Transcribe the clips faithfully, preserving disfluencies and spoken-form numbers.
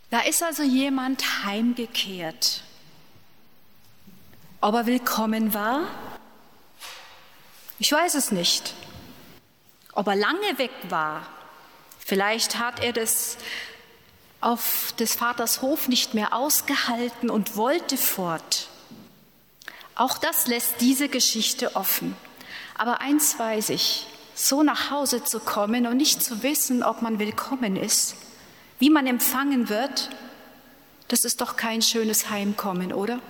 Da ist also jemand heimgekehrt. Ob er willkommen war? Ich weiß es nicht. Ob er lange weg war? Vielleicht hat er das auf des Vaters Hof nicht mehr ausgehalten und wollte fort. Auch das lässt diese Geschichte offen. Aber eins weiß ich, so nach Hause zu kommen und nicht zu wissen, ob man willkommen ist, wie man empfangen wird, das ist doch kein schönes Heimkommen, oder?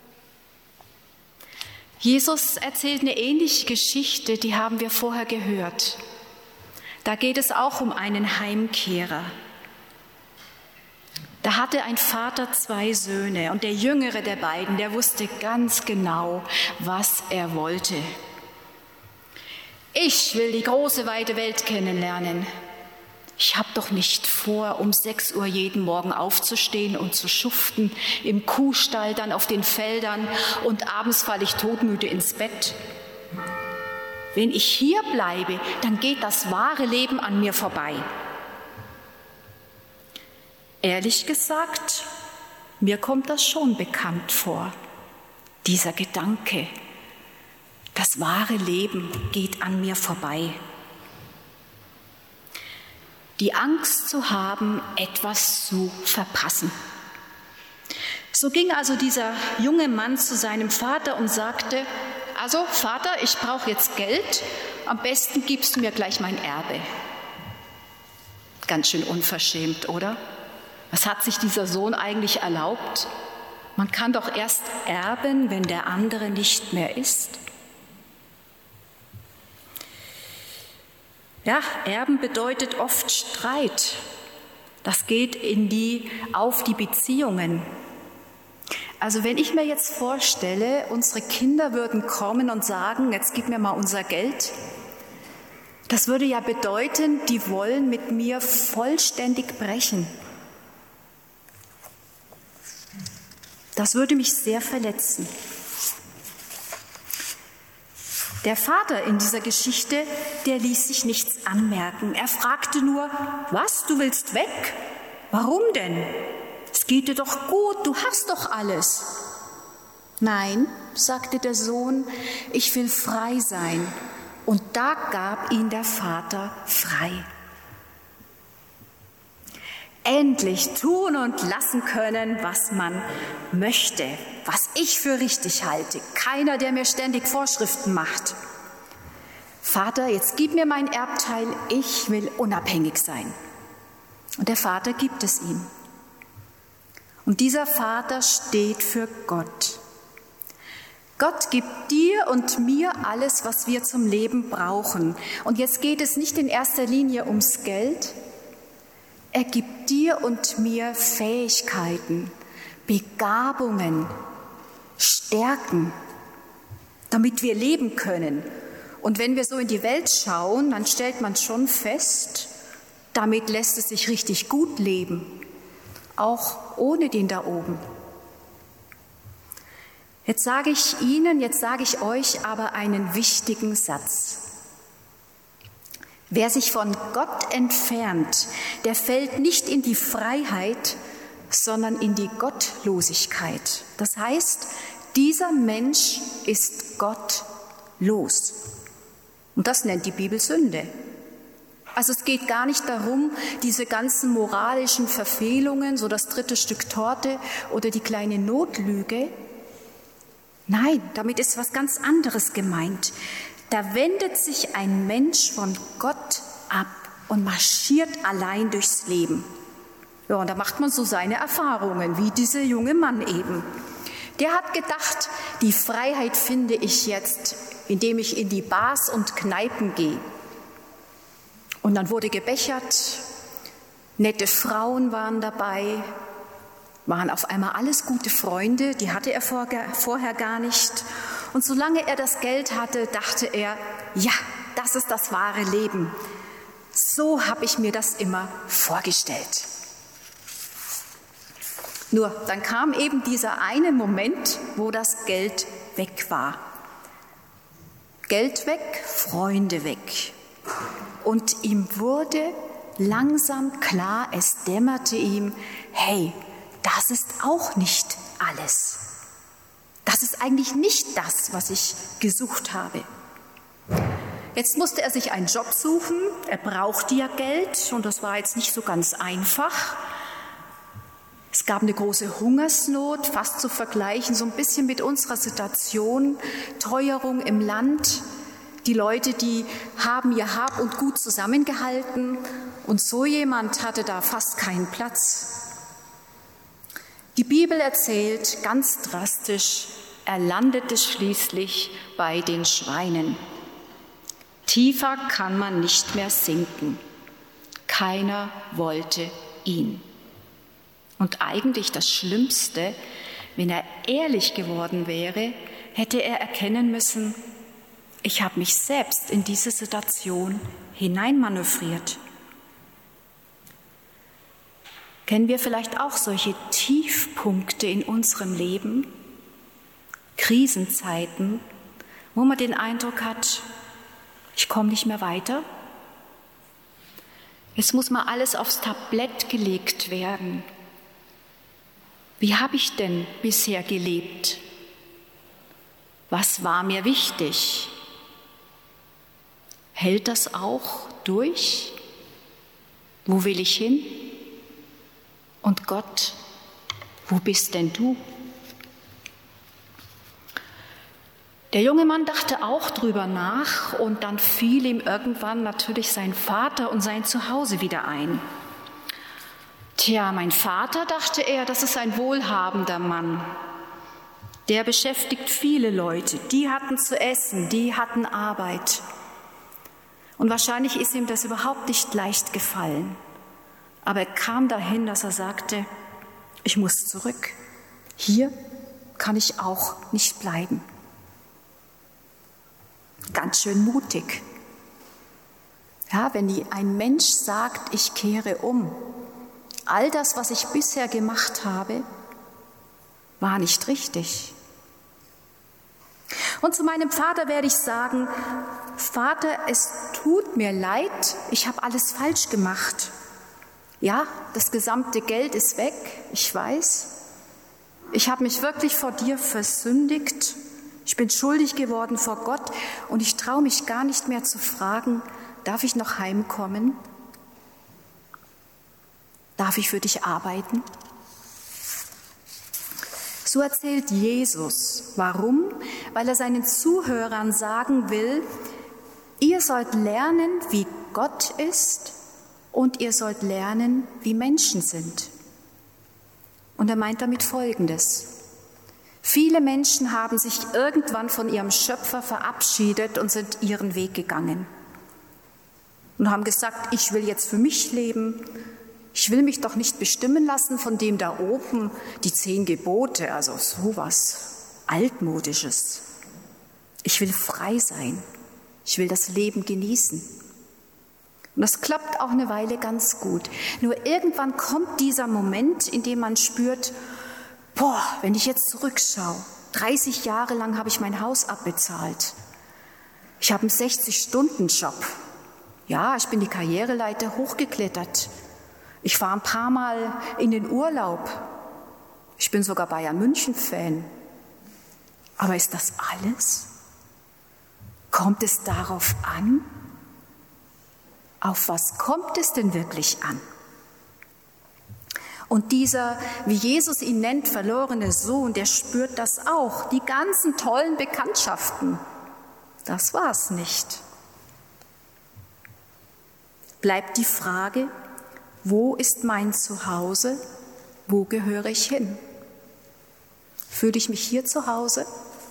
Jesus erzählt eine ähnliche Geschichte, die haben wir vorher gehört. Da geht es auch um einen Heimkehrer. Da hatte ein Vater zwei Söhne und der jüngere der beiden, der wusste ganz genau, was er wollte. Ich will die große, weite Welt kennenlernen. Ich habe doch nicht vor, um sechs Uhr jeden Morgen aufzustehen und zu schuften, im Kuhstall, dann auf den Feldern und abends falle ich todmüde ins Bett. Wenn ich hier bleibe, dann geht das wahre Leben an mir vorbei. Ehrlich gesagt, mir kommt das schon bekannt vor, dieser Gedanke. Das wahre Leben geht an mir vorbei. Die Angst zu haben, etwas zu verpassen. So ging also dieser junge Mann zu seinem Vater und sagte, also Vater, ich brauche jetzt Geld, am besten gibst du mir gleich mein Erbe. Ganz schön unverschämt, oder? Was hat sich dieser Sohn eigentlich erlaubt? Man kann doch erst erben, wenn der andere nicht mehr ist. Ja, Erben bedeutet oft Streit. Das geht in die, auf die Beziehungen. Also wenn ich mir jetzt vorstelle, unsere Kinder würden kommen und sagen, jetzt gib mir mal unser Geld, das würde ja bedeuten, die wollen mit mir vollständig brechen. Das würde mich sehr verletzen. Der Vater in dieser Geschichte, der ließ sich nichts anmerken. Er fragte nur, was, du willst weg? Warum denn? Es geht dir doch gut, du hast doch alles. Nein, sagte der Sohn, ich will frei sein. Und da gab ihn der Vater frei. Endlich tun und lassen können, was man möchte, was ich für richtig halte. Keiner, der mir ständig Vorschriften macht. Vater, jetzt gib mir mein Erbteil, ich will unabhängig sein. Und der Vater gibt es ihm. Und dieser Vater steht für Gott. Gott gibt dir und mir alles, was wir zum Leben brauchen. Und jetzt geht es nicht in erster Linie ums Geld. Er gibt dir und mir Fähigkeiten, Begabungen, Stärken, damit wir leben können. Und wenn wir so in die Welt schauen, dann stellt man schon fest, damit lässt es sich richtig gut leben, auch ohne den da oben. Jetzt sage ich Ihnen, jetzt sage ich euch aber einen wichtigen Satz. Wer sich von Gott entfernt, der fällt nicht in die Freiheit, sondern in die Gottlosigkeit. Das heißt, dieser Mensch ist gottlos. Und das nennt die Bibel Sünde. Also es geht gar nicht darum, diese ganzen moralischen Verfehlungen, so das dritte Stück Torte oder die kleine Notlüge. Nein, damit ist was ganz anderes gemeint. Da wendet sich ein Mensch von Gott ab und marschiert allein durchs Leben. Ja, und da macht man so seine Erfahrungen, wie dieser junge Mann eben. Der hat gedacht, die Freiheit finde ich jetzt, indem ich in die Bars und Kneipen gehe. Und dann wurde gebechert, nette Frauen waren dabei, waren auf einmal alles gute Freunde, die hatte er vorher gar nicht. Und solange er das Geld hatte, dachte er, ja, das ist das wahre Leben. So habe ich mir das immer vorgestellt. Nur, dann kam eben dieser eine Moment, wo das Geld weg war. Geld weg, Freunde weg. Und ihm wurde langsam klar, es dämmerte ihm, hey, das ist auch nicht alles. Das ist eigentlich nicht das, was ich gesucht habe. Jetzt musste er sich einen Job suchen, er brauchte ja Geld und das war jetzt nicht so ganz einfach. Es gab eine große Hungersnot, fast zu vergleichen, so ein bisschen mit unserer Situation, Teuerung im Land. Die Leute, die haben ihr Hab und Gut zusammengehalten und so jemand hatte da fast keinen Platz. Die Bibel erzählt ganz drastisch, er landete schließlich bei den Schweinen. Tiefer kann man nicht mehr sinken. Keiner wollte ihn. Und eigentlich das Schlimmste, wenn er ehrlich geworden wäre, hätte er erkennen müssen, ich habe mich selbst in diese Situation hineinmanövriert. Kennen wir vielleicht auch solche Tiefpunkte in unserem Leben, Krisenzeiten, wo man den Eindruck hat, ich komme nicht mehr weiter? Jetzt muss mal alles aufs Tablett gelegt werden. Wie habe ich denn bisher gelebt? Was war mir wichtig? Hält das auch durch? Wo will ich hin? Und Gott, wo bist denn du? Der junge Mann dachte auch drüber nach und dann fiel ihm irgendwann natürlich sein Vater und sein Zuhause wieder ein. Tja, mein Vater, dachte er, das ist ein wohlhabender Mann. Der beschäftigt viele Leute, die hatten zu essen, die hatten Arbeit. Und wahrscheinlich ist ihm das überhaupt nicht leicht gefallen. Aber er kam dahin, dass er sagte, ich muss zurück. Hier kann ich auch nicht bleiben. Ganz schön mutig. Ja, wenn ein Mensch sagt, ich kehre um, all das, was ich bisher gemacht habe, war nicht richtig. Und zu meinem Vater werde ich sagen, Vater, es tut mir leid, ich habe alles falsch gemacht. Ja, das gesamte Geld ist weg, ich weiß. Ich habe mich wirklich vor dir versündigt. Ich bin schuldig geworden vor Gott und ich traue mich gar nicht mehr zu fragen, darf ich noch heimkommen? Darf ich für dich arbeiten? So erzählt Jesus. Warum? Weil er seinen Zuhörern sagen will, ihr sollt lernen, wie Gott ist und ihr sollt lernen, wie Menschen sind. Und er meint damit Folgendes. Viele Menschen haben sich irgendwann von ihrem Schöpfer verabschiedet und sind ihren Weg gegangen und haben gesagt, ich will jetzt für mich leben, ich will mich doch nicht bestimmen lassen von dem da oben, die zehn Gebote, also sowas Altmodisches. Ich will frei sein, ich will das Leben genießen. Und das klappt auch eine Weile ganz gut. Nur irgendwann kommt dieser Moment, in dem man spürt, boah, wenn ich jetzt zurückschaue, dreißig Jahre lang habe ich mein Haus abbezahlt. Ich habe einen sechzig-Stunden-Job. Ja, ich bin die Karriereleiter hochgeklettert. Ich war ein paar Mal in den Urlaub. Ich bin sogar Bayern-München-Fan. Aber ist das alles? Kommt es darauf an? Auf was kommt es denn wirklich an? Und dieser, wie Jesus ihn nennt, verlorene Sohn, der spürt das auch. Die ganzen tollen Bekanntschaften, das war's nicht. Bleibt die Frage, wo ist mein Zuhause? Wo gehöre ich hin? Fühle ich mich hier zu Hause?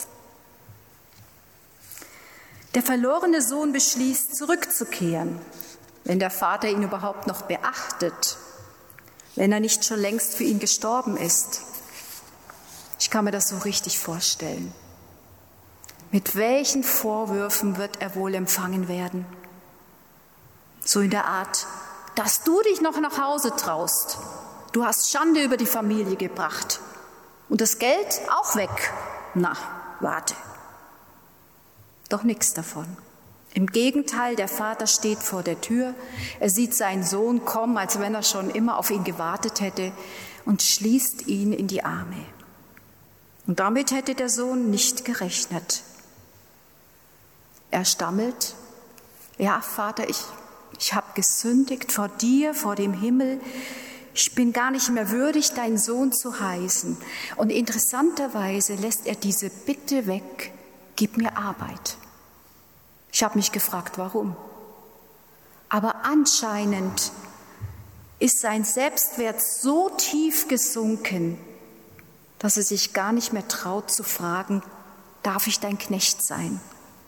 Der verlorene Sohn beschließt, zurückzukehren, wenn der Vater ihn überhaupt noch beachtet, wenn er nicht schon längst für ihn gestorben ist. Ich kann mir das so richtig vorstellen. Mit welchen Vorwürfen wird er wohl empfangen werden? So in der Art, dass du dich noch nach Hause traust. Du hast Schande über die Familie gebracht. Und das Geld auch weg. Na, warte. Doch nichts davon. Im Gegenteil, der Vater steht vor der Tür. Er sieht seinen Sohn kommen, als wenn er schon immer auf ihn gewartet hätte. und schließt ihn in die Arme. Und damit hätte der Sohn nicht gerechnet. Er stammelt: Ja, Vater, ich, ich habe gesündigt vor dir, vor dem Himmel. Ich bin gar nicht mehr würdig, dein Sohn zu heißen. Und interessanterweise lässt er diese Bitte weg: Gib mir Arbeit. Ich habe mich gefragt, warum. Aber anscheinend ist sein Selbstwert so tief gesunken, dass er sich gar nicht mehr traut zu fragen: Darf ich dein Knecht sein?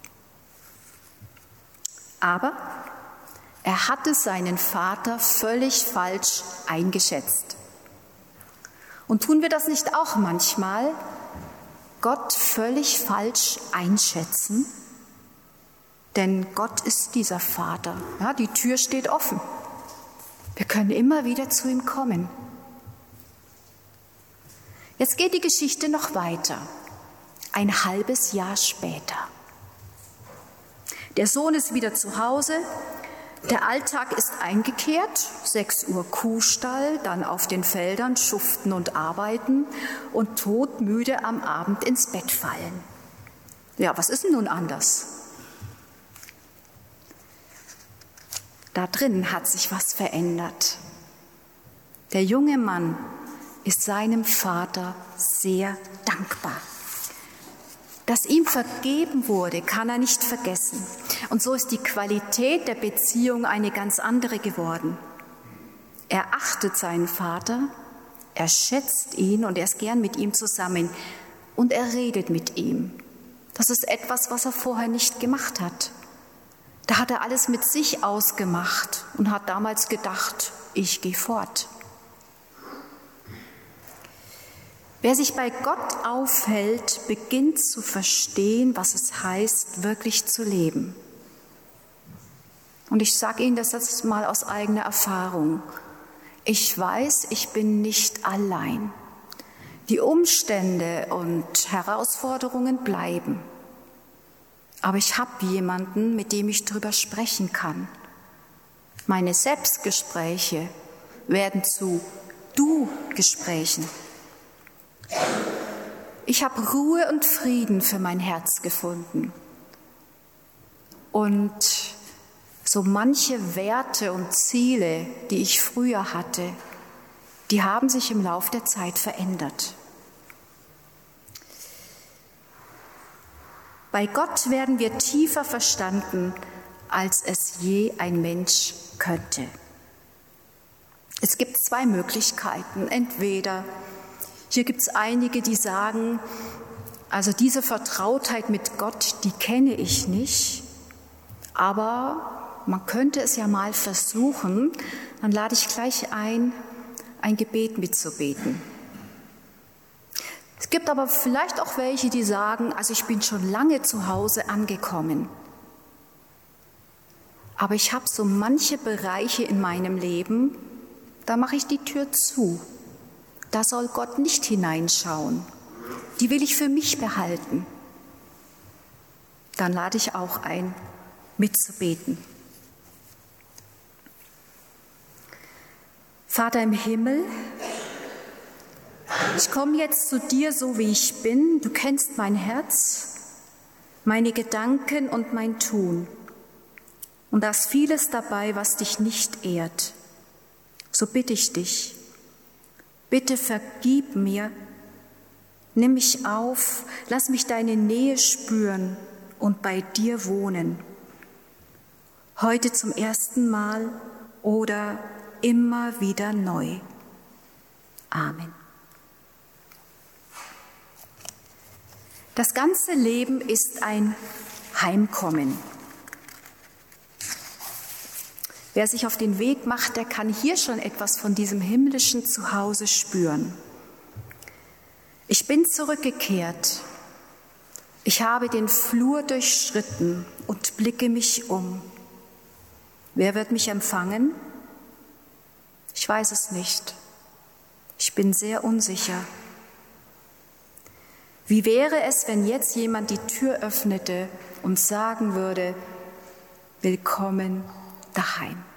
Aber er hatte seinen Vater völlig falsch eingeschätzt. Und tun wir das nicht auch manchmal? Gott völlig falsch einschätzen? Denn Gott ist dieser Vater. Ja, die Tür steht offen. Wir können immer wieder zu ihm kommen. Jetzt geht die Geschichte noch weiter. Ein halbes Jahr später. Der Sohn ist wieder zu Hause. Der Alltag ist eingekehrt, sechs Uhr Kuhstall, dann auf den Feldern schuften und arbeiten und todmüde am Abend ins Bett fallen. Ja, was ist denn nun anders? Da drin hat sich was verändert. Der junge Mann ist seinem Vater sehr dankbar. Dass ihm vergeben wurde, kann er nicht vergessen. Und so ist die Qualität der Beziehung eine ganz andere geworden. Er achtet seinen Vater, er schätzt ihn und er ist gern mit ihm zusammen. Und er redet mit ihm. Das ist etwas, was er vorher nicht gemacht hat. Da hat er alles mit sich ausgemacht und hat damals gedacht: Ich gehe fort. Wer sich bei Gott aufhält, beginnt zu verstehen, was es heißt, wirklich zu leben. Und ich sage Ihnen das jetzt mal aus eigener Erfahrung. Ich weiß, ich bin nicht allein. Die Umstände und Herausforderungen bleiben. Aber ich habe jemanden, mit dem ich darüber sprechen kann. Meine Selbstgespräche werden zu Du-Gesprächen. Ich habe Ruhe und Frieden für mein Herz gefunden. Und so manche Werte und Ziele, die ich früher hatte, die haben sich im Lauf der Zeit verändert. Bei Gott werden wir tiefer verstanden, als es je ein Mensch könnte. Es gibt zwei Möglichkeiten. Entweder, hier gibt es einige, die sagen, also diese Vertrautheit mit Gott, die kenne ich nicht, aber man könnte es ja mal versuchen. Dann lade ich gleich ein, ein Gebet mitzubeten. Es gibt aber vielleicht auch welche, die sagen, also ich bin schon lange zu Hause angekommen, aber ich habe so manche Bereiche in meinem Leben, da mache ich die Tür zu. Da soll Gott nicht hineinschauen. Die will ich für mich behalten. Dann lade ich auch ein, mitzubeten. Vater im Himmel, ich komme jetzt zu dir, so wie ich bin. Du kennst mein Herz, meine Gedanken und mein Tun. Und da ist vieles dabei, was dich nicht ehrt. So bitte ich dich, bitte vergib mir, nimm mich auf, lass mich deine Nähe spüren und bei dir wohnen. Heute zum ersten Mal oder immer wieder neu. Amen. Das ganze Leben ist ein Heimkommen. Wer sich auf den Weg macht, der kann hier schon etwas von diesem himmlischen Zuhause spüren. Ich bin zurückgekehrt. Ich habe den Flur durchschritten und blicke mich um. Wer wird mich empfangen? Ich weiß es nicht. Ich bin sehr unsicher. Wie wäre es, wenn jetzt jemand die Tür öffnete und sagen würde: Willkommen daheim.